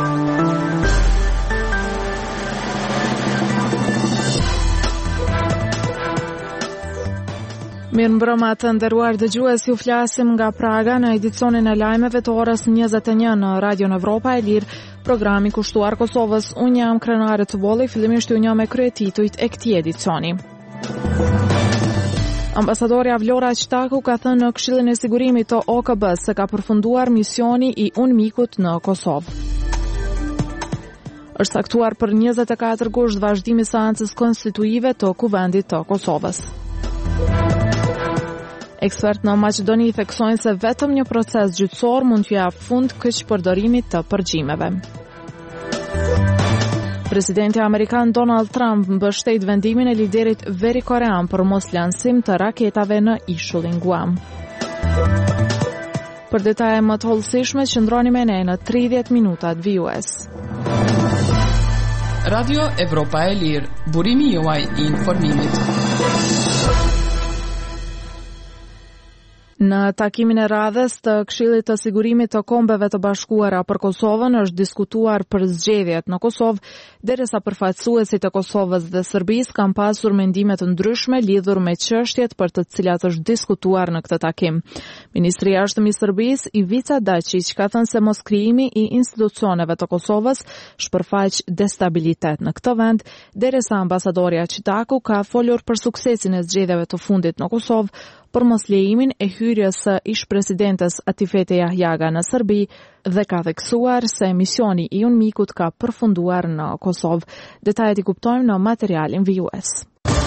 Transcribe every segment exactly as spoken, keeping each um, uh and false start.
Mirëmbrëma të nderuar dëgjues, ju flasim nga Praga në edicionin e lajmeve të orës njëzet e një në Radio Evropa e Lirë, programi kushtuar Kosovës. Unë jam Krenare të Bolli, fillimisht ju një me kryetitujt e këtij edicioni. Ambasadorja Vlora Qtaku ka thënë në Këshillin e Sigurimit të O K B-s se ka përfunduar misioni i UNMIK-ut në Kosovë. Është saktuar për njëzet e katër gusht vazhdimi i seancës konstituive të Kuvendit të Kosovës. Ekspert në Maqedoni theksojnë se vetëm një proces gjyqësor mund të japë fund këç përdorimit të përgjimeve. Presidenti amerikan Donald Trump mbështet vendimin e liderit Veri-Korean për mos lansim të raketave në ishullin Guam. Për detaje më të hollësishme, qëndroni me ne në tridhjetë minutat vijues. Radio Evropa e Lirë, burimi juaj i informimit. Në takimin e radhës të Këshillit të Sigurimit të Kombeve të Bashkuara për Kosovën është diskutuar për zgjedhjet në Kosovë, derisa përfaqësuesit e Kosovës dhe Serbisë kanë pasur mendime të ndryshme lidhur me çështjet për të cilat është diskutuar në këtë takim. Ministri i Jashtëm i Serbisë, Ivica Dačić, ka thënë se moskrijimi i institucioneve të Kosovës shpërfaq destabilitet në këtë vend, derisa ambasadorja Qtaku ka folur për suksesin e zgjedhjeve të fundit në Kosovë, për mos lejimin e hyrjes së ish-presidentes Atifete Jahjaga në Serbi dhe ka theksuar se misioni i UNMIK-ut ka përfunduar në Kosovë. Detajet i kuptojmë në materialin vijues.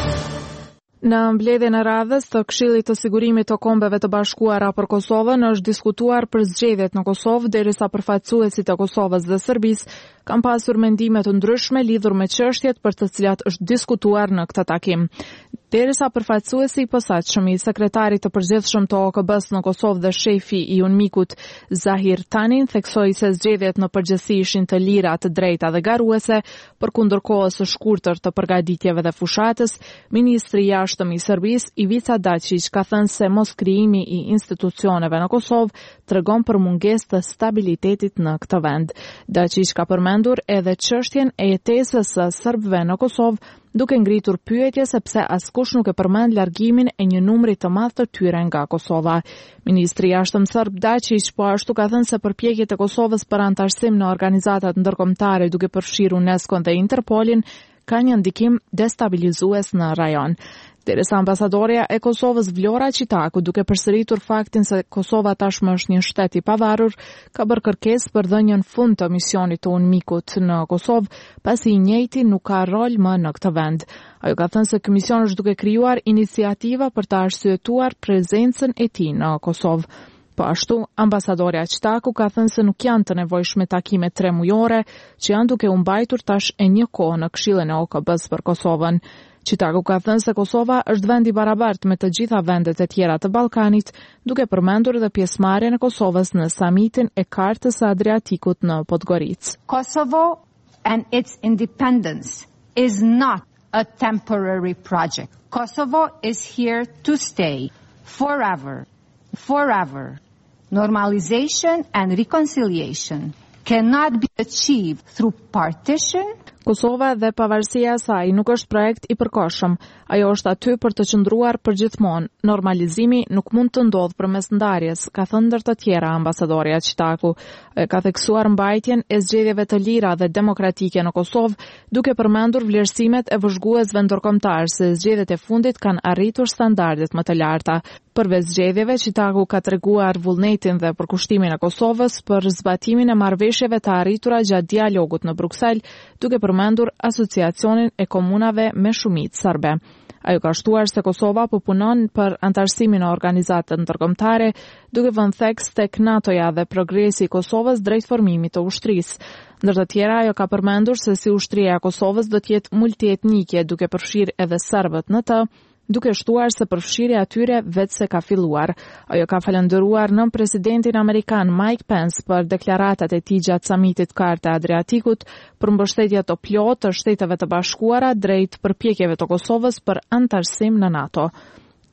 Në mbledhjen e radhës të Këshillit të Sigurimit të Kombeve të Bashkuara për Kosovën është diskutuar për zgjedhjet në Kosovë, derisa përfaqësuesit e Kosovës dhe Serbisë kanë pasur mendime të ndryshme lidhur me çështjet për të cilat është diskutuar në këtë takim. Derisa përfaqësuesi i posaçëm i sekretarit të përgjithshëm të O K B-s në Kosovë dhe shefi i UNMIK-ut Zahir Tanin theksoi se zgjedhjet në përgjithësi ishin të lira, të drejta dhe garuese, përkundër kohës së shkurtër të përgatitjeve dhe fushatës, ministri i Jashtëm i Serbisë Ivica Dačić ka thënë se mos krijimi i institucioneve në Kosovë tregon për mungesë të stabilitetit në këtë vend. Dačić ka përmendur edhe çështjen e jetesës së serbëve në Kosovë, duke ngritur pyetje sepse askush nuk e përmend largimin e një numri të madh të tyre nga Kosova. Ministri i Jashtëm serb Dačić po ashtu ka thënë se përpjekjet e Kosovës për antarësim në organizatat ndërkombëtare duke përfshirë UNESCO dhe Interpolin ka një ndikim destabilizues në rajon. Derisa ambasadorja e Kosovës Vlora Qtaku, duke përsëritur faktin se Kosova tashmë është një shtet i pavarur, ka bërë kërkesë për dhënien fund të misionit të UNMIK-ut në Kosovë, pasi i njëjti nuk ka rol më në këtë vend. Ajo ka thënë se ky mision është duke krijuar iniciativa për të arsyetuar prezencën e tij në Kosovë. Po ashtu, ambasadorja Qtaku ka thënë se nuk janë të nevojshme takime tre mujore, që janë duke u mbajtur tash e një kohë në Këshillin e O K B-s për Kosovën. Qtaku ka thënë se Kosova është vend i barabartë me të gjitha vendet e tjera të Ballkanit, duke përmendur edhe pjesëmarrjen e Kosovës në samitin e Kartës së Adriatikut në Podgoricë. Kosovo and its independence is not a temporary project. Kosovo is here to stay forever, forever. Normalization and reconciliation cannot be achieved through partition. Kosova dhe pavarësia e saj nuk është projekt i përkohshëm, ajo është aty për të qëndruar përgjithmonë. Normalizimi nuk mund të ndodhë përmes ndarjes, ka thënë ndër të tjera ambasadorja Qtaku. Ka theksuar mbajtjen e zgjedhjeve të lira dhe demokratike në Kosovë, duke përmendur vlerësimet e vëzhguesve ndërkombëtar se zgjedhjet e fundit kanë arritur standardet më të larta. Përveç zgjedhjeve, Qtaku ka treguar vullnetin dhe përkushtimin e Kosovës për zbatimin e marrëveshjeve të arritura gjatë dialogut në Bruksel, duke përmendur asociacionin e komunave me shumicë serbe. Ajo ka shtuar se Kosova po punon për antarësimin e organizatave ndërkombëtare, duke vënë theks tek NATO-ja dhe progresi i Kosovës drejt formimit të ushtrisë. Ndër të tjera, ajo ka përmendur se si ushtria e Kosovës do të jetë multietnike, duke përfshirë edhe serbët në të, duke shtuar se përfshirja atyre vetë se ka filluar. Ajo ka falendëruar nën presidentin amerikan Mike Pence për deklaratat e tij gjatë samitit Karta e Adriatikut për mbështetje të plotë të Shteteve të Bashkuara drejt përpjekjeve të Kosovës për antarësim në NATO.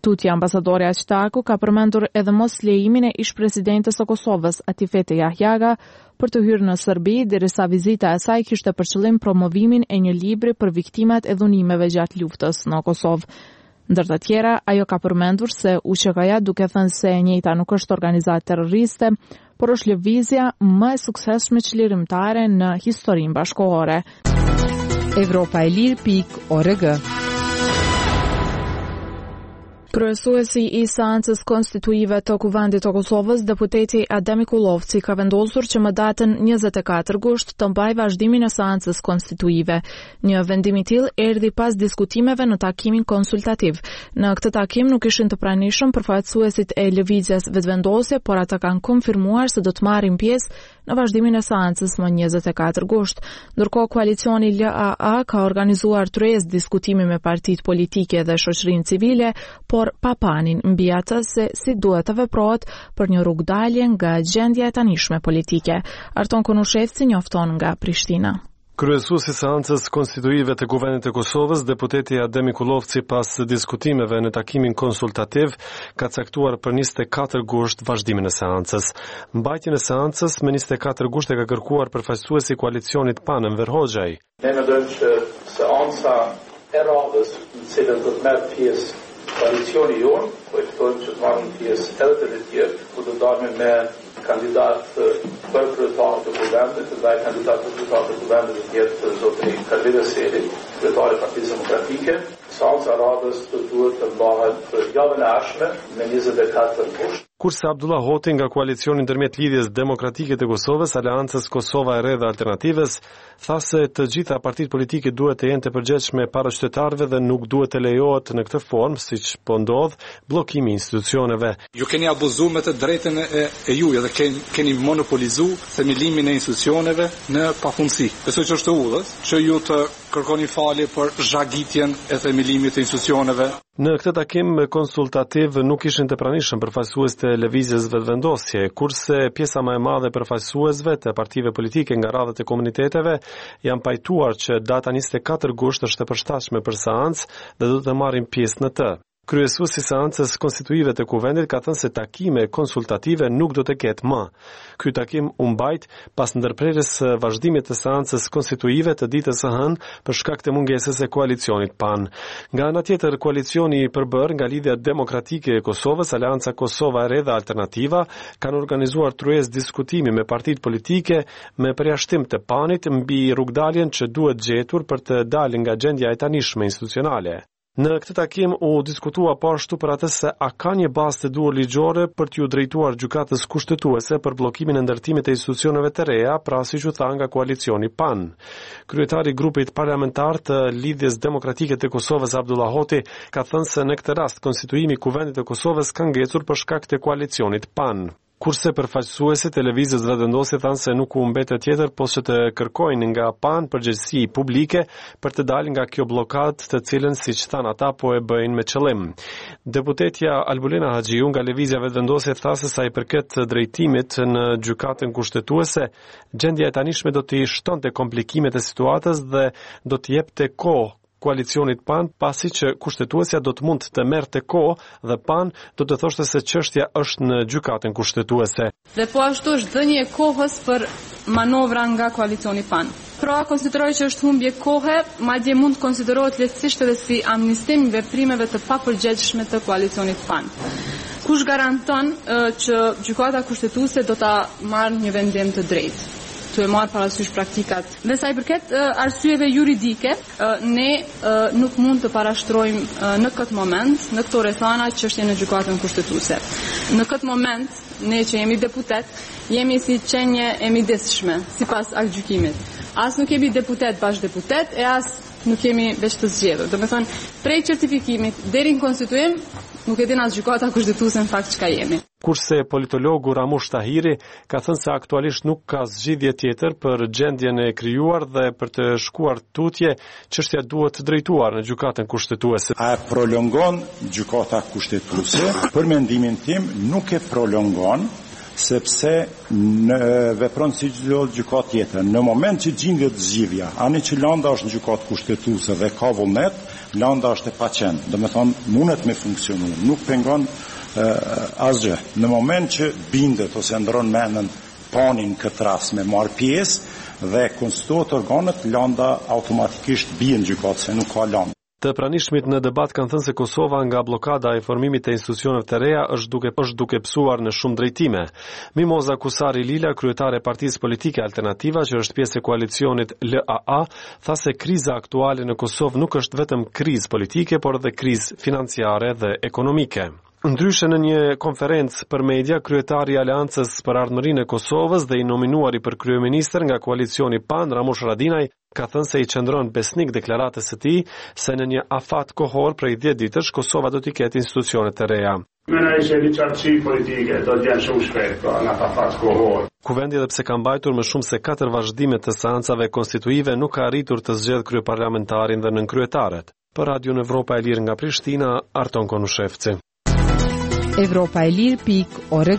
Tutje, ambasadori Aqtaku ka përmendur edhe mos lejimin e ish-presidentes së Kosovës, Atifete Jahjaga, për të hyrë në Serbi, derisa vizita e saj kishte për qëllim promovimin e një libri për viktimat e dhunimeve gjatë luftës në Kosovë. Ndër të tjera, ajo ka përmendur se U Q K-ja, duke thënë se e njëjta nuk është organizatë terroriste, por është lëvizja më e suksesshme çlirimtare në historinë bashkëkohore. Evropa e Lirë pikë org. Kryesuesi i seancës konstituive të Kuvendit të Kosovës, deputeti Adem Ikullovci, ka vendosur që më datën njëzet e katër gusht të mbajë vazhdimin e seancës konstituive. Një vendim i tillë erdhi pas diskutimeve në takimin konsultativ. Në këtë takim nuk ishin të pranishëm përfaqësuesit e lëvizjes vetëvendosje, por ata kanë konfirmuar se do të marrin pjesë në vazhdimin e seancës më njëzet e katër gusht. Ndërkohë, koalicioni L A A ka organizuar tryezë diskutimi me partitë politike dhe shoqërinë civile, por pa panin mbi atë se si duhet të veprohet për një rrugdalje nga gjendja e tanishme politike. Arton Konushevci njofton nga Prishtina. Kryesuesi i seancës konstituive të Kuvendit të Kosovës, deputeti Adem Ikullovci, pas diskutimeve në takimin konsultativ, ka caktuar për njëzet e katër gusht vazhdimin e seancës. Mbajtjen e seancës me njëzet e katër gusht e ka kërkuar përfaqësuesi i koalicionit P A N, Enver Hoxhaj. Ne mendojmë që seanca e radhës në cilën do të merr pjesë koalicioni jonë, po e ftojmë që të marrin pjesë edhe të tjerë, ku do dalme me kandidat për kryetar të Kuvendit, dhe ai kandidat për kryetar të Kuvendit do të jetë zotri Kalvira Seli, kryetari i Partisë Demokratike. Seanca radhës do duhet të mbahet javën e ardhshme me njëzet e katër gusht. Kurse Abdullah Hoti nga koalicioni ndërmjet Lidhjes Demokratike të Kosovës, Aleancës Kosova e Re dhe Alternativës, tha se të gjitha partitë politike duhet të jenë të përgjegjshme para qytetarëve dhe nuk duhet të lejohet në këtë formë, siç po ndodh, bllokimi i institucioneve. Ju keni abuzuar me të drejtën e, e juaj dhe keni, keni monopolizuar themelimin e institucioneve në pafundësi. Besoj që është udhës që ju të kërkoni falje për zhagitjen e themelimit të institucioneve. Në këtë takim konsultativ nuk ishin të pranishëm përfaqësues të lëvizjes vetëvendosje, kurse pjesa më e madhe e përfaqësuesve të partive politike nga radhët e komuniteteve janë pajtuar që data njëzet e katër gusht është e përshtatshme për seancë dhe do të marrin pjesë në të. Kryesuesi i seancës konstituive të Kuvendit ka thënë se takime konsultative nuk do të ketë më. Ky takim u mbajt pas ndërprerjes së vazhdimit të seancës konstituive të ditës së hënë për shkak të mungesës së koalicionit P A N. Nga ana tjetër, koalicioni i përbërë nga Lidhja Demokratike e Kosovës, Aleanca Kosova e Re dhe Alternativa kanë organizuar tryezë diskutimi me partitë politike me përjashtim të P A N-it mbi rrugdaljen që duhet gjetur për të dalë nga gjendja e tanishme institucionale. Në këtë takim u diskutua po ashtu për atë se a ka një bazë të duhur ligjore për t'ju drejtuar gjykatës kushtetuese për bllokimin e ndërtimit të institucioneve të reja, pra siç u tha nga koalicioni P A N. Kryetari i grupit parlamentar të Lidhjes Demokratike të Kosovës, Abdullah Hoti, ka thënë se në këtë rast konstituimi i Kuvendit të Kosovës ka ngecur për shkak të koalicionit P A N. Kurse përfaqësuesit e lëvizjes vetëvendosje thanë se nuk u mbetet tjetër posa të kërkojnë nga P A N përgjegjësi publike për të dalë nga kjo bllokadë, të cilën siç thanë ata po e bëjnë me qëllim. Deputetja Albulina Haxhiu nga lëvizja vetëvendosje tha se sa i përket drejtimit në gjykatën kushtetuese, gjendja e tanishme do të shtonte komplikimet e situatës dhe do të jepte kohë koalicionit P A N, pasi që kushtetuesja do të mund të merrte kohë dhe P A N do të thoshte se çështja është në gjykatën kushtetuese. Dhe po ashtu është dhënie e kohës për manovra nga koalicioni P A N. Pra, konsideroj që është humbje kohe, madje mund të konsiderohet lehtësisht edhe si amnistim veprimeve të papërgjegjshme të koalicionit P A N. Kush garanton uh, që gjykata kushtetuese do ta marrë një vendim të drejtë? Të e marrë parasysh praktikat. Dhe sa i përket uh, arsyeve juridike, uh, ne uh, nuk mund të parashtrojmë uh, në këtë moment, në këto rrethana, çështjen e gjykatën kushtetuese. Në këtë moment, ne që jemi deputet, jemi si qenje e midesshme, sipas aktgjykimit. As nuk jemi deputet bash deputet, e as nuk jemi veç të zgjedhur. Do të thonë, prej certifikimit deri në konstituim, nuk e din as gjykata kushtetuese në fakt çka jemi. Kurse politologu Ramush Tahiri ka thënë se aktualisht nuk ka zgjidhje tjetër për gjendjen e krijuar dhe për të shkuar tutje, çështja duhet të drejtuar në gjykatën kushtetuese. A prolongon gjykata kushtetuese? Për mendimin tim nuk e prolongon, sepse në vepron si çdo gjykatë tjetër. Në moment që gjendet zgjidhja, ani që landa është në gjykatë kushtetuese dhe ka vullnet, landa është e paqen, do me thonë mundet me funksionu, nuk pengon uh, asgjë. Në moment që bindet ose ndron mendën panin këtë rast me marr pjesë dhe konstituohet organet, landa automatikisht bien gjykatë se nuk ka landë. Të pranishmit në debat kanë thënë se Kosova nga blokada e formimit të institucioneve të reja është duke është duke psuar në shumë drejtime. Mimoza Kusari Lila, kryetare e Partisë Politike Alternativa, që është pjesë e koalicionit L A A, tha se kriza aktuale në Kosovë nuk është vetëm krizë politike, por edhe krizë financiare dhe ekonomike. Ndryshe në një konferencë për media, kryetari i Aleancës për Ardhmërinë e Kosovës dhe i nominuari për kryeministër nga koalicioni P A N, Ramush Haradinaj, ka thënë se i qëndron besnik deklaratës së tij se në një afat kohor prej dhjetë ditësh Kosova do t'i ketë institucione të reja. Mena ishe një qartësi politike, do t'jenë shumë shpejt, pra, në afat kohor. Kuvendi edhe pse ka mbajtur më shumë se katër vazhdime të seancave konstituive, nuk ka arritur të zgjedhë kryeparlamentarin dhe nënkryetaret. Për Radio Evropa e Lirë nga Prishtina, Arton Konushevci. Evropa e Lirë pik org.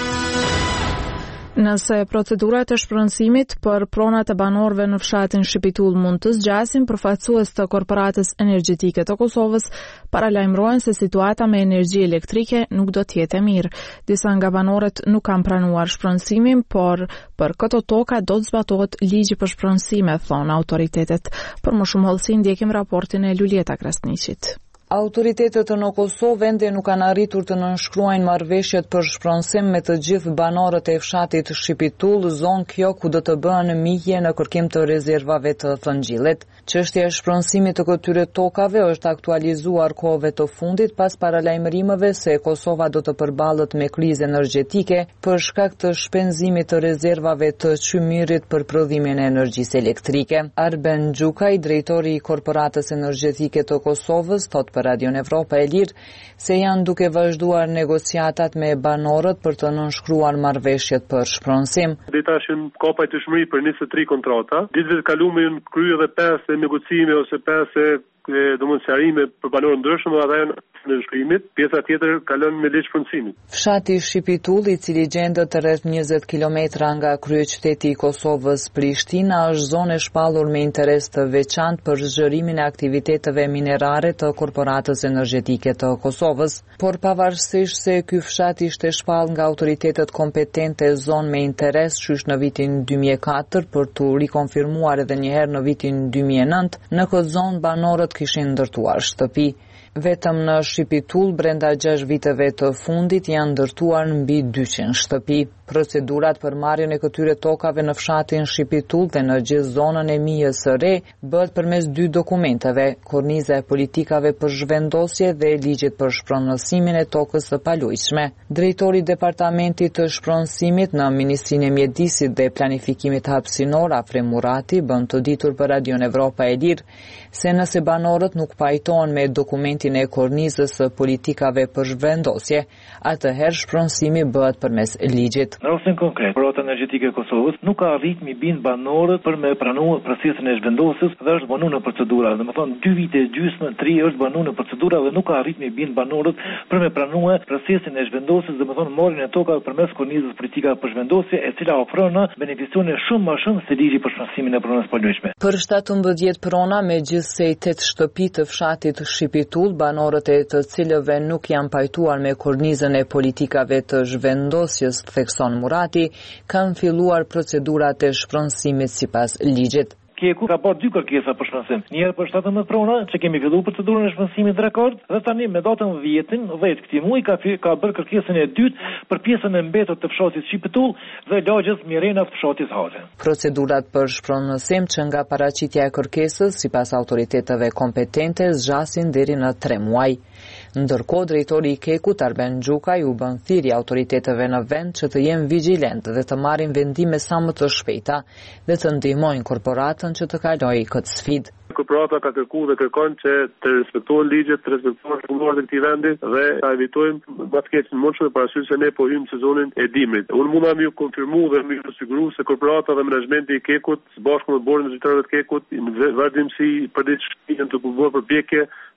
Nëse procedurat e shpronësimit për pronat e banorëve në fshatin Shqipitull mund të zgjasin, përfaqësues të Korporatës Energjetike të Kosovës paralajmërojnë se situata me energji elektrike nuk do të jetë e mirë. Disa nga banorët nuk kanë pranuar shpronësimin, por për këto toka do të zbatohet ligji për shpronësime, thonë autoritetet. Për më shumë hollësi ndjekim raportin e Luljeta Krasniqit. Autoritetet në Kosovë ende nuk kanë arritur të nënshkruajnë marrëveshjet për shpronësim me të gjithë banorët e fshatit Shqipitull, zonë kjo ku do të bëhen mihje në kërkim të rezervave të Thëngjillit. Çështja e shpronësimit të këtyre tokave është aktualizuar kohëve të fundit pas paralajmërimeve se Kosova do të përballet me krizë energjetike për shkak të shpenzimit të rezervave të qymyrit për prodhimin e energjisë elektrike. Arben Gjukaj, drejtori i Korporatës Energjetike të Kosovës, thot për Radio Evropa e Lirë se janë duke vazhduar negociatat me banorët për të nënshkruar marrëveshjet për shpronësim. Detashin ka pajtueshmëri për njëzet e tre kontrata. Ditëve të kaluara janë kryer edhe pesë negocime ose pesë domosdoshmëri për banorë ndryshëm dhe ata janë në shkrimit, pjesa tjetër kalon me ligj shpronësimit. Fshati Shqipitull, i cili gjendet rreth njëzet kilometra nga kryeqyteti i Kosovës Prishtina, është zonë e shpallur me interes të veçantë për zgjerimin e aktiviteteve minerare të Korporatës Energjetike të Kosovës, por pavarësisht se ky fshat ishte shpall nga autoritetet kompetente zonë me interes qysh në vitin dy mijë e katër për të rikonfirmuar edhe një herë në vitin dy mijë e nëntë, në këtë zonë banorët kishin ndërtuar shtëpi. Vetëm në Shqipitull, brenda gjashtë viteve të fundit, janë ndërtuar mbi dyqind shtëpi. Procedurat për marrjen e këtyre tokave në fshatin Shqipitull dhe në gjithë zonën e mijës së re bëhet përmes dy dokumenteve, korniza e politikave për zhvendosje dhe ligjit për shpronësimin e tokës së palujshme. Drejtori i Departamentit të Shpronësimit në Ministrinë e Mjedisit dhe Planifikimit Hapësinor, Afrem Murati, bën të ditur për Radio Evropa e Lirë se nëse banorët nuk pajtohen me dokumentin e kornizës së politikave për zhvendosje, atëherë shpronësimi bëhet përmes ligjit. Në rastin konkret, Korporata Energjetike e Kosovës nuk ka arrit mi bind banorët për me pranuar procesën e zhvendosjes dhe është banuar në procedura. Domethënë dy vite e gjysmë, tre është banuar në procedura dhe nuk ka arrit mi bind banorët për me pranuar procesin e zhvendosjes, domethënë marrjen e tokave përmes kornizës politikave për zhvendosje, e cila ofron beneficione shumë më shumë se ligji për shpronësimin e pronës palujshme. Për shtatëmbëdhjetë prona, megjithse i tetë shtëpi të fshatit Shqipitull, banorët e të cilëve nuk janë pajtuar me kornizën e politikave të zhvendosjes, thekson Murati, kanë filluar procedurat e shpronësimit sipas ligjit. Kjeku ka bërë dy kërkesa për shpronësim. Një herë për shtatëmbëdhjetë prona, që kemi filluar procedurën e shpronësimit rekord, dhe tani me datën dhjetë këtij muaji ka ka bërë kërkesën e dytë për pjesën e mbetur të fshatit Shqipitull dhe lagjës Mirena të fshatit Hale. Procedurat për shpronësim që nga paraqitja e kërkesës sipas autoriteteve kompetente zgjasin deri në tre muaj. Ndërkohë, drejtori i Kekut, Arben Gjukaj, u bën thirrje autoriteteve në vend që të jenë vigjilentë dhe të marrin vendime sa më të shpejta dhe të ndihmojnë korporatën që të kalojë këtë sfidë. Korporata ka kërkuar dhe kërkon që të respektohen ligjet, të respektohen rregullat e këtij vendi dhe ta evitojmë më të keq në mundshme parasysh se ne po hyjmë në sezonin e dimrit. Unë mund ta më konfirmu dhe më siguru se korporata dhe menaxhmenti i Kekut së bashku me bordin e drejtorëve të Kekut në vazhdimsi përditshëm të bërë përpjekje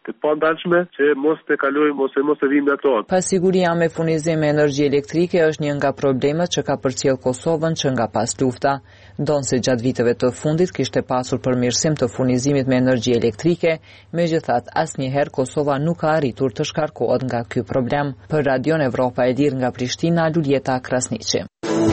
të pandalshme që mos të kalojmë ose mos të vijmë në ato. Pasiguria me furnizim me energji elektrike është një nga problemet që ka përcjell Kosovën që nga pas lufta. Donë se gjatë viteve të fundit kishte pasur përmirësim të furnizimit me energji elektrike, megjithatë asnjëherë Kosova nuk ka arritur të shkarkohet nga ky problem. Për Radion Evropa e Lirë nga Prishtina, Luljeta Krasniqi.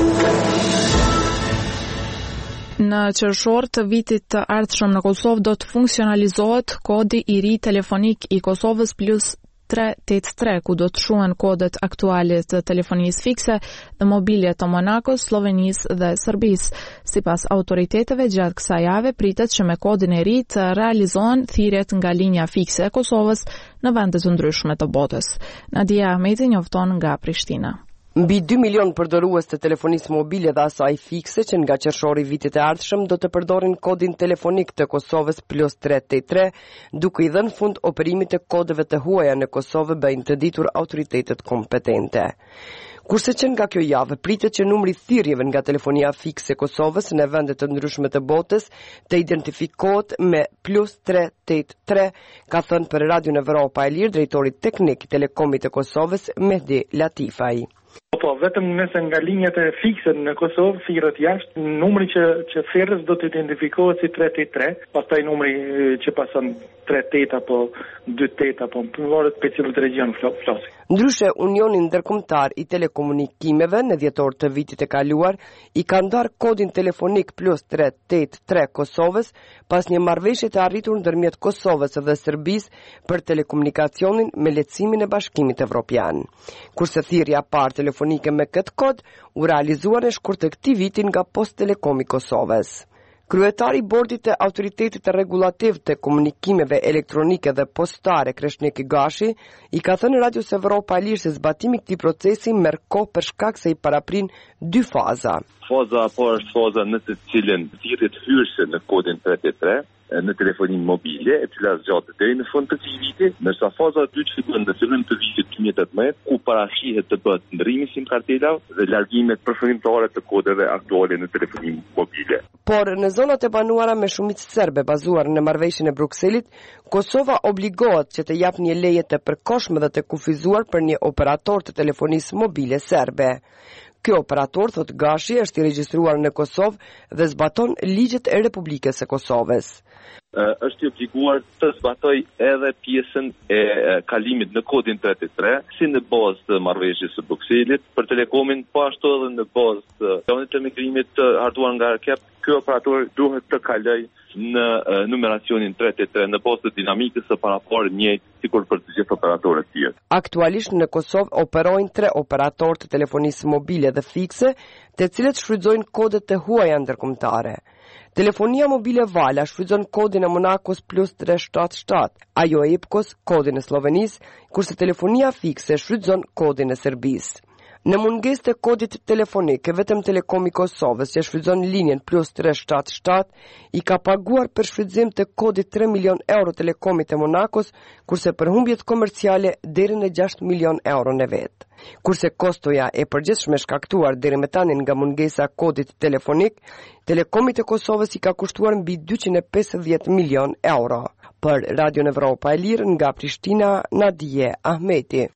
Në qershor të vitit të ardhshëm në Kosovë do të funksionalizohet kodi i ri telefonik i Kosovës plus tre tetëdhjetë e tre, ku do të shuhen kodet aktuale të telefonisë fikse dhe mobile të Monakos, Slovenisë dhe Serbisë. Sipas autoriteteve, gjatë kësaj jave pritet që me kodin e ri të realizohen thirrjet nga linja fikse e Kosovës në vende të ndryshme të botës. Nadia Ahmeti njofton nga Prishtina. Mbi dy milion përdorues të telefonisë mobile dhe asaj fikse që nga qershori vitit e ardhshëm do të përdorin kodin telefonik të Kosovës plus tre tetëdhjetë e tre, duke i dhënë fund operimit të kodeve të huaja në Kosovë, bëjnë të ditur autoritetet kompetente. Kurse që nga kjo javë pritet që numri thirrjeve nga telefonia fikse e Kosovës në vende të ndryshme të botës të identifikohet me plus tre tetëdhjetë e tre, ka thënë për Radion Evropa e Lirë drejtori teknik i Telekomit të Kosovës, Mehdi Latifaj. Po, vetëm nëse nga linjat e fikse në Kosovë, thirrët jashtë, numri që, që thirrës do të identifikohet si tre tetëdhjetë e tre, pastaj numri që pason tre tetëdhjetë apo dy tetëdhjetë apo në varet për cilët region flasim. Ndryshe, Unioni Ndërkombëtar i Telekomunikimeve në dhjetor të vitit e kaluar i ka ndarë kodin telefonik plus tre tetëdhjetë e tre Kosovës pas një marrëveshje të arritur ndërmjet Kosovës dhe Serbisë për telekomunikacionin me lehtësimin e Bashkimit Evropian. Kurse thirrja e parë telefonike me këtë kod u realizuar në shkurt të këtij viti nga Post Telekom i Kosovës. Kryetari i bordit të autoritetit të regulativ të komunikimeve elektronike dhe postare Kreshnik Gashi i ka thënë Radios Evropa e Lirë se zbatimi i këtij procesi merr kohë për shkak se i paraprin dy faza. Faza e parë është faza në të cilën thirrjet hyrëse në kodin tre tetëdhjetë e tre në telefoninë mobile, e cila zgjatet deri në fund të këtij viti, ndërsa faza e dytë fillon në fillim të vitit dy mijë e tetëmbëdhjetë, ku parashihet të bëhet ndrimi i SIM-kartelave dhe largimet përfundimtare të kodeve aktuale në telefoninë mobile. Por në zonat e banuara me shumicë serbe bazuar në marrëveshjen e Brukselit, Kosova obligohet që të jap një leje të përkohshme dhe të kufizuar për një operator të telefonisë mobile serbe. Ky operator, thot Gashi, është i regjistruar në Kosovë dhe zbaton ligjet e Republikës së Kosovës. Uh, është i obliguar të zbatoj edhe pjesën e uh, kalimit në kodin tre tetëdhjetë e tre, si në bazë të marrëveshjes së Brukselit për Telekomin, po ashtu edhe në bazë të planit të migrimit të hartuar nga Arkep. Ky operator duhet të kaloj në uh, numeracionin tre tetëdhjetë e tre në bazë të dinamikës së paraparë njëjtë sikur për të gjithë operatorët tjerë. Aktualisht në Kosovë operojnë tre operatorë të telefonisë mobile dhe fikse, të cilët shfrytëzojnë kodet të huaja ndërkombëtare. Telefonia mobile Vala shfrytëzon kodin e Monakos plus tre shtatë shtatë, ajo e Ipkos kodin e Slovenisë, kurse telefonia fikse shfrytëzon kodin e Serbisë. Në mungesë të kodit telefonik, vetëm Telekomi i Kosovës që shfrytëzon linjen plus tre shtatë shtatë i ka paguar për shfrytëzim të kodit tre milion euro Telekomit e Monakos, kurse për humbjet komerciale deri në gjashtë milion euro në vetë. Kurse kostoja e përgjithshme shkaktuar deri më tani nga mungesa e kodit telefonik, Telekomit e Kosovës i ka kushtuar mbi dyqind e pesëdhjetë milion euro. Për Radion Evropa e Lirë nga Prishtina, Nadije Ahmeti.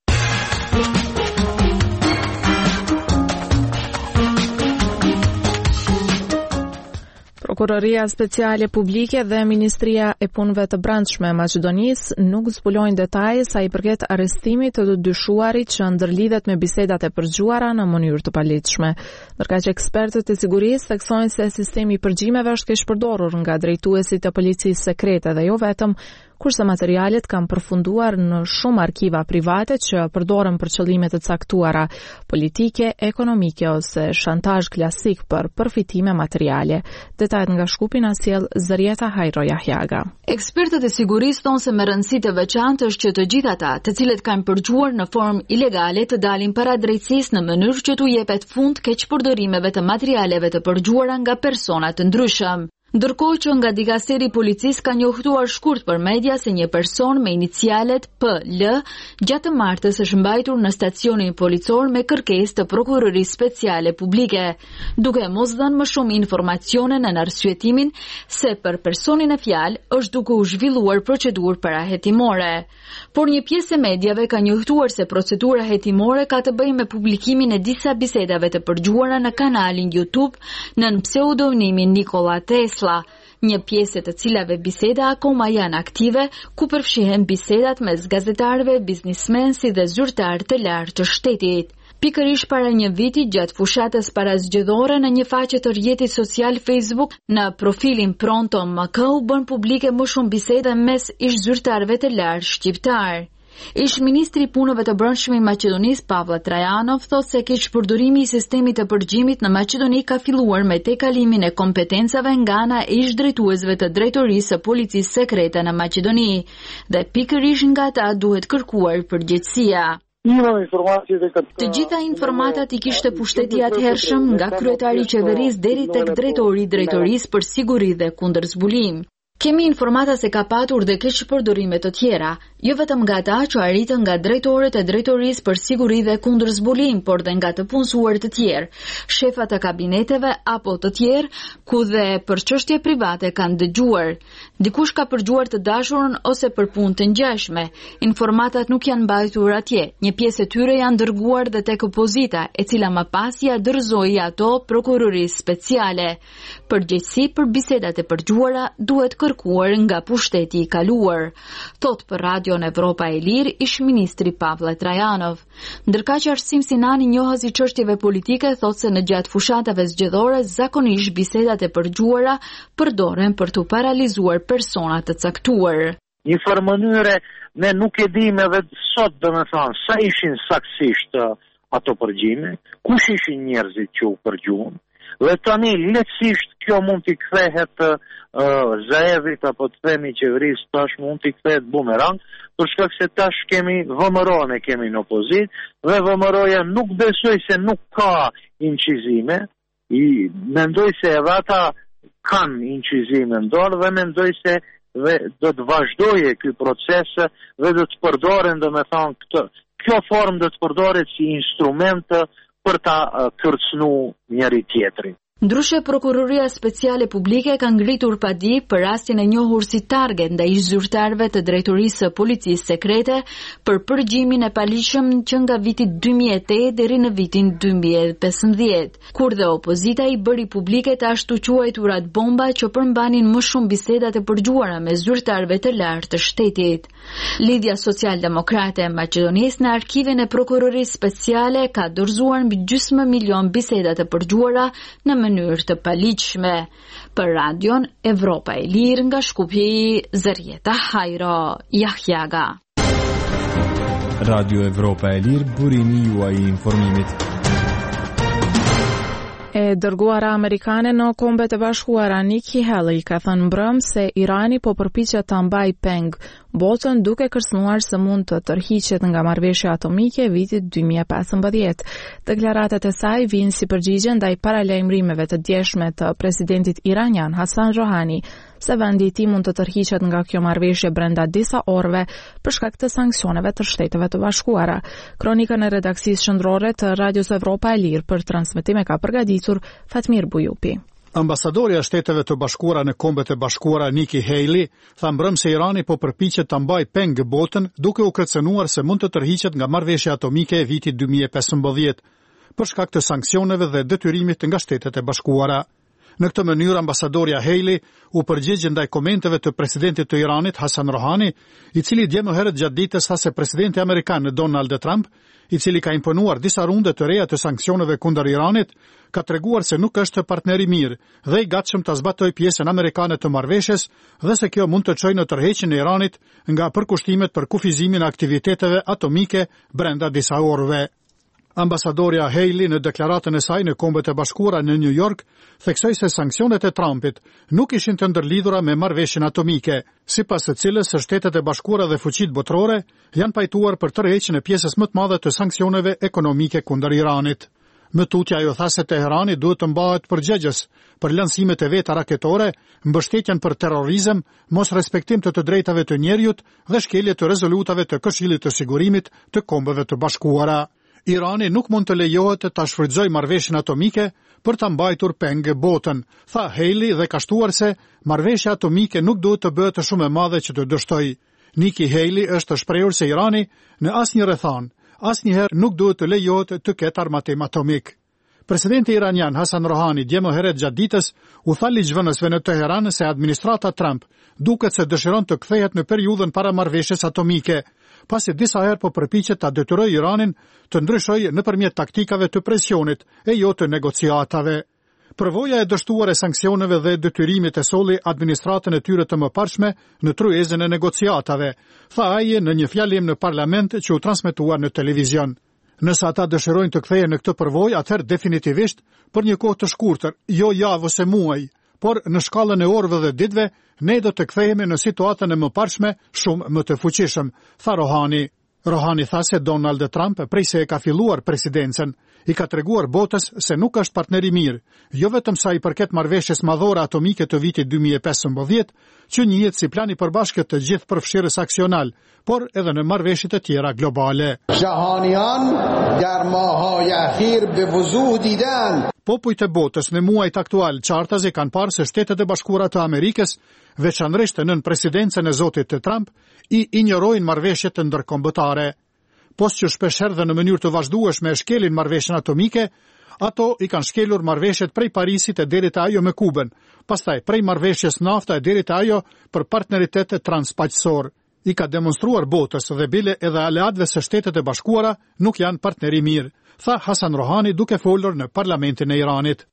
Prokuroria Speciale Publike dhe Ministria e Punëve të Brendshme e Maqedonisë nuk zbulojnë detaje sa i përket arrestimit të dyshuarit që ndërlidhet me bisedat e përgjuara në mënyrë të paligjshme. Ndërkaq ekspertët e sigurisë theksojnë se sistemi i përgjimeve është keq përdorur nga drejtuesit e policisë sekrete dhe jo vetëm, kurse materialet kanë përfunduar në shumë arkiva private që përdoren për qëllime të caktuara politike, ekonomike ose shantazh klasik për përfitime materiale. Detajt nga Shkupi na sjell Zërieta Hajro Jahjaga. Ekspertët e sigurisë thonë se me rëndësi të veçantë është që të gjithë ata, të cilët kanë përgjuar në formë ilegale, të dalin para drejtësisë në mënyrë që t'u jepet fund keq përdorimeve të materialeve të përgjuara nga persona të ndryshëm. Ndërkohë që nga dikasteri policisë ka njohtuar shkurt për media se një person me inicialet P L gjatë martës është mbajtur në stacionin policor me kërkesë të prokurorisë speciale publike, duke mos dhënë më shumë informacione në arsyetimin se për personin e fjalë është duke u zhvilluar procedurë parahetimore. Por një pjesë e mediave ka njohtuar se procedura hetimore ka të bëjë me publikimin e disa bisedave të përgjuara në kanalin YouTube nën pseudonimin Nikola Tesla, një pjesë të cilave biseda akoma janë aktive, ku përfshihen bisedat mes gazetarëve, biznismen si dhe zyrtar të lartë të shtetit. Pikërisht para një viti gjatë fushatës parazgjedhore në një faqe të rrjetit social Facebook, në profilin Pronto M K u bën publike më shumë biseda mes ish zyrtarëve të lartë shqiptar. Ish ministri i punëve të brendshme i Maqedonisë Pavle Trajanov thotë se keqpërdorimi i sistemit të përgjimit në Maqedoni ka filluar me tejkalimin e kompetencave nga ana e ish drejtuesve të drejtorisë së policisë sekrete në Maqedoni dhe pikërisht nga ata duhet kërkuar përgjegjësia. Të gjitha informatat i kishte pushteti atëhershëm nga kryetari i qeverisë deri tek drejtori i drejtorisë për siguri dhe kundër zbulim. Kemi informata se ka patur dhe keqpërdorime të tjera, jo vetëm nga ata që arritën nga drejtorët e drejtorisë për siguri dhe kundër zbulim, por dhe nga të punësuar të tjerë, shefat e kabineteve apo të tjerë, ku dhe për çështje private kanë dëgjuar. Dikush ka përgjuar të dashurën ose për punë të ngjashme. Informatat nuk janë mbajtur atje. Një pjesë e tyre janë dërguar dhe tek opozita, e cila më pas ia dorëzoi ato prokurorisë speciale. Përgjegjësi për bisedat e përgjuara duhet kërkuar nga pushteti i kaluar, thot për Radion Evropa e Lirë ish ministri Pavle Trajanov. Ndërka që Arsim Sinani, njohës i çështjeve politike, thot se në gjatë fushatave zgjedhore zakonisht bisedat e përgjuara përdoren për të paralizuar persona të caktuar. Një farë mënyre ne nuk e dim edhe sot, domethënë, sa ishin saktësisht ato përgjime, kush ishin njerëzit që u përgjuan. Dhe tani lehtësisht kjo mund t'i kthehet uh, Zaevit apo të themi qeverisë tash mund t'i kthehet bumerang, për shkak se tash kemi V M R-n e kemi në opozit dhe V M R-ja nuk besoj se nuk ka incizime, i mendoj se edhe ata kanë incizime në dorë dhe mendoj se dhe do të vazhdojë ky proces dhe do të përdoren, domethënë këtë kjo formë do të përdoret si instrument për ta kërcënu njëri tjetrin. Ndryshe, prokuroria speciale publike ka ngritur padi për rastin e njohur si target ndaj zyrtarëve të drejtorisë së policisë sekrete për përgjimin e paligjshëm që nga viti dy mijë e tetë deri në vitin dy mijë e pesëmbëdhjetë, kur dhe opozita i bëri publike të ashtu quajturat bomba që përmbanin më shumë bisedat e përgjuara me zyrtarëve të lartë të shtetit. Lidhja Social-Demokrate e Maqedonisë në arkivin e prokurorisë speciale ka dorëzuar mbi gjysmë milion bisedat e përgjuara në mënyrë të paligjshme. Për Radion Evropa e Lirë nga Shkupi, Zërjeta Hajro Jahjaga. Radio Evropa e Lirë, burimi juaj i informimit. E dërguara amerikane në Kombet e Bashkuara Nikki Haley ka thënë mbrëm se Irani po përpiqet ta mbajë peng botën duke kërcënuar se mund të tërhiqet nga marrëveshja atomike e vitit dy mijë e pesëmbëdhjetë. Deklaratat e saj vijnë si përgjigje ndaj paralajmërimeve të djeshme të presidentit iranian Hassan Rouhani se vendi i tij mund të tërhiqet nga kjo marrëveshje brenda disa orëve për shkak të sanksioneve të Shteteve të Bashkuara. Kronikën e redaksisë qendrore të Radios Evropa e Lirë për transmetim e ka përgatitur Fatmir Bujupi. Ambasadorja e Shteteve të Bashkuara në Kombet e Bashkuara Nikki Haley tha mbrëm se Irani po përpiqet ta mbajë peng botën duke u kërcënuar se mund të tërhiqet nga marrëveshja atomike e vitit dy mijë e pesëmbëdhjetë për shkak të sanksioneve dhe detyrimit nga Shtetet e Bashkuara. Në këtë mënyrë, ambasadorja Haley u përgjigj ndaj komenteve të presidentit të Iranit Hassan Rouhani, i cili dje më herët gjatë ditës tha se presidenti amerikan Donald Trump, i cili ka imponuar disa runde të reja të sanksioneve kundër Iranit, ka treguar se nuk është partner i mirë dhe i gatshëm ta zbatojë pjesën amerikane të marrëveshjes dhe se kjo mund të çojë në tërheqjen e Iranit nga përkushtimet për kufizimin e aktiviteteve atomike brenda disa orëve. Ambasadorja Haley në deklaratën e saj në Kombet e Bashkuara në New York theksoi se sanksionet e Trumpit nuk ishin të ndërlidhura me marrëveshjen atomike, sipas së cilës së Shtetet e Bashkuara dhe fuqitë botërore janë pajtuar për tërheqjen e pjesës më të madhe të sanksioneve ekonomike kundër Iranit. Më tutje ajo tha se Teherani duhet të mbahet përgjegjës për lancimet e veta raketore, mbështetjen për terrorizëm, mos respektim të të drejtave të njerëzit dhe shkelje të rezolutave të Këshillit të Sigurimit të Kombeve të Bashkuara. Irani nuk mund të lejohet të ta shfrytëzojë marrëveshjen atomike për ta mbajtur peng botën, tha Haley dhe ka shtuar se marrëveshja atomike nuk duhet të bëhet shumë e madhe që të dështojë. Nikki Haley është shprehur se Irani në asnjë rrethon, asnjëherë nuk duhet të lejohet të ketë armatim atomik. Presidenti iranian Hassan Rouhani dje më herët gjatë ditës u tha ligjvënësve në Teheran se administrata Trump duket se dëshiron të kthehet në periudhën para marrëveshjes atomike, pasi disa herë po përpiqet ta detyrojë Iranin të ndryshojë nëpërmjet taktikave të presionit e jo të negociatave. Përvoja e dështuar e sanksioneve dhe detyrimit e solli administratën e tyre të mëparshme në tryezën e negociatave, tha ai në një fjalim në parlament që u transmetuar në televizion. Nëse ata dëshirojnë të kthehen në këtë përvojë, atëherë definitivisht për një kohë të shkurtër, jo javë ose muaj, por në shkallën e orëve dhe ditëve, ne do të kthehemi në situatën e mëparshme shumë më të fuqishëm, tha Rouhani. Rouhani tha se Donald Trump, prej se e ka filluar presidencën, i ka treguar botës se nuk është partner i mirë, jo vetëm sa i përket marrëveshjes madhore atomike të vitit dy mijë e pesëmbëdhjetë, që njihet si plan i përbashkët të gjithë përfshirës aksional, por edhe në marrëveshjet e tjera globale. Jahanian dar mahay akhir be wuzuh didan. Popujt e botës në muajt aktual qartazi kanë parë se Shtetet e Bashkuara të Amerikës, veçanërisht nën presidencën e zotit Trump, i injorojnë marrëveshjet të ndërkombëtare. Post që shpeshherë dhe në mënyrë të vazhdueshme e shkelin marrëveshjen atomike, ato i kanë shkelur marrëveshjet prej Parisit e deri te ajo me Kubën, pastaj prej marrëveshjes nafta e deri te ajo për partneritet transpaqësor. I ka demonstruar botës dhe bile edhe aleatëve se Shtetet e Bashkuara nuk janë partneri mirë, tha Hassan Rouhani duke folur në parlamentin e Iranit.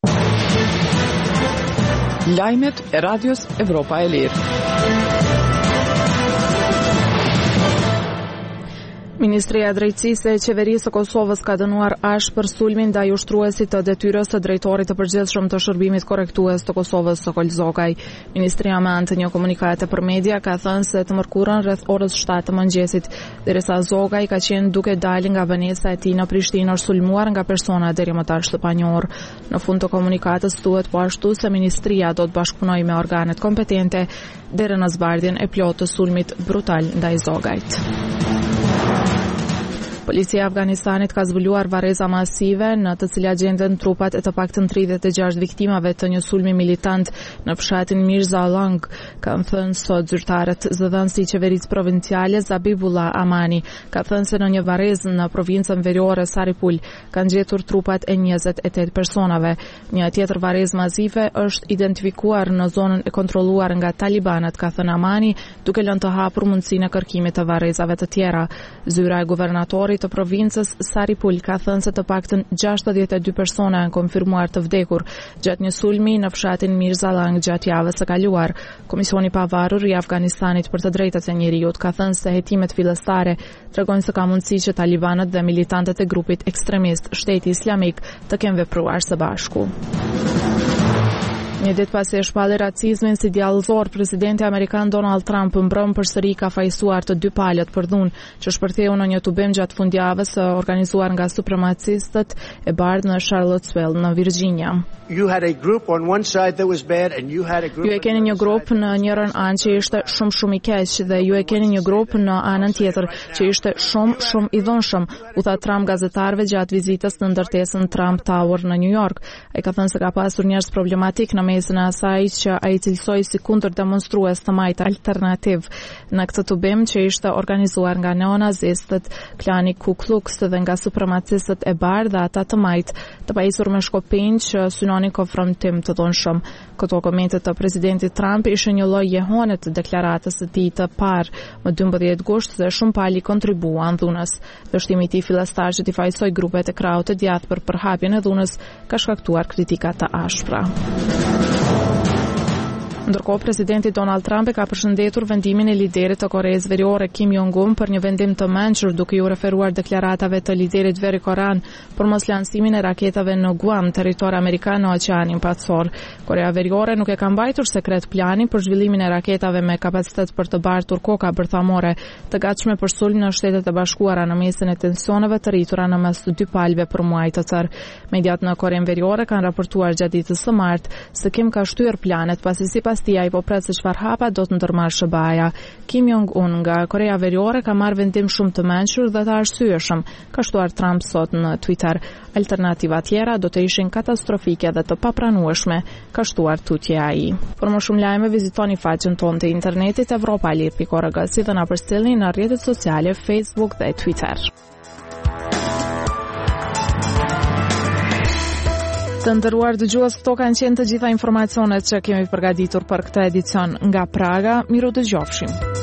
Lajmet e Radios Evropa e Lirë. Ministria e Drejtësisë e Qeverisë së Kosovës ka dënuar ash për sulmin ndaj ushtruesit të detyrës së drejtorit të përgjithshëm të shërbimit korrektues të Kosovës Sokol Zogaj. Ministria me anë të një komunikate për media ka thënë se të mërkurën rreth orës shtatë të mëngjesit, derisa Zogaj ka qenë duke dalë nga banesa e tij në Prishtinë është sulmuar nga persona deri më tani të panjohur. Në fund të komunikatës thuhet po ashtu se ministria do të bashkëpunojë me organet kompetente deri në zbardhjen e plotë të sulmit brutal ndaj Zogajt. Policia e Afganistanit ka zbuluar varreza masive në të cilat gjenden trupat e të paktën tridhjetë e gjashtë viktimave të një sulmi militant në fshatin Mirza Alang, kanë thënë sot zyrtarët. Zëdhënësi i qeverisë provinciale Zabibullah Amani ka thënë se në një varrezë në provincën veriore Saripul kanë gjetur trupat e njëzet e tetë personave. Një tjetër varrezë masive është identifikuar në zonën e kontrolluar nga talibanët, ka thënë Amani, duke lënë të hapur mundësinë e kërkimit të varrezave të tjera. Zyra e guvernatorit të provincës Saripul ka thënë se të paktën gjashtëdhjetë e dy persona janë konfirmuar të vdekur gjatë një sulmi në fshatin Mirza Alang gjatë javës së kaluar. Komisioni i pavarur i Afganistanit për të drejtat e njerëzit ka thënë se hetimet fillestare tregojnë se ka mundësi që talibanët dhe militantët e grupit ekstremist Shteti Islamik të kenë vepruar së bashku. Një ditë pasi e shpalli racizmin si djallëzor, presidenti amerikan Donald Trump mbrëm përsëri ka fajsuar të dy palët për dhunë që shpërtheu në një tubim gjatë fundjavës organizuar nga supremacistët e bardhë në Charlottesville në Virginia. You had a group on one side that was bad and you had a group. Ju e keni një grup në njërën anë që ishte shumë shumë i keq dhe ju e keni një grup në anën tjetër që ishte shumë shumë i dhunshëm, u tha Trump gazetarëve gjatë vizitës në ndërtesën Trump Tower në New York. Ai ka thënë se ka pasur njerëz problematik në mesin e asaj që ai cilësoi si kundër demonstrues të majtë alternativ në këtë tubim që ishte organizuar nga neonazistët, klani Ku Klux dhe nga supremacistët e bardhë dhe ata të majtë, të pajisur me shkopinj që synonin konfrontim të dhunshëm. Këto komente të presidentit Trump ishin një lloj jehone të deklaratës së tij të parë më dymbëdhjetë gusht dhe shumë palë kontribuan dhunës. Dështimi i tij fillestar që t'i fajsoi grupet e krahut të djathtë për përhapjen e dhunës ka shkaktuar kritika të ashpra. Ndërkohë, presidenti Donald Trump e ka përshëndetur vendimin e liderit të Koreas Veriore Kim Jong-un për një vendim të mençur, duke ju referuar deklaratave të liderit Veri-Koran për mos lansimin e raketave në Guam, territor amerikan në Oqeanin Pacor. Korea Veriore nuk e ka mbajtur sekret planin për zhvillimin e raketave me kapacitet për të bartur koka bërthamore të gatshme për sulm në Shtetet e Bashkuara në mesin e tensioneve të rritura në mes të dy palëve për muaj të tërë. Mediat në Korean Veriore kanë raportuar gjatë ditës së martë se Kim ka shtyr planet pasi sipas tij ai po pret se çfarë hapa do të ndërmarrë SBA-ja. Kim Jong-un nga Korea Veriore ka marrë vendim shumë të mençur dhe të arsyeshëm, ka shtuar Trump sot në Twitter. Alternativa tjera do të ishin katastrofike dhe të papranueshme, ka shtuar tutje ai. Për më shumë lajme vizitoni faqen tonë të internetit evropalir pikë org, si dhe na përcjellni në rrjetet sociale Facebook dhe Twitter. Të nderuar dëgjues, këto kanë qenë të gjitha informacionet që kemi përgatitur për këtë edicion nga Praga. Miru dëgjofshim.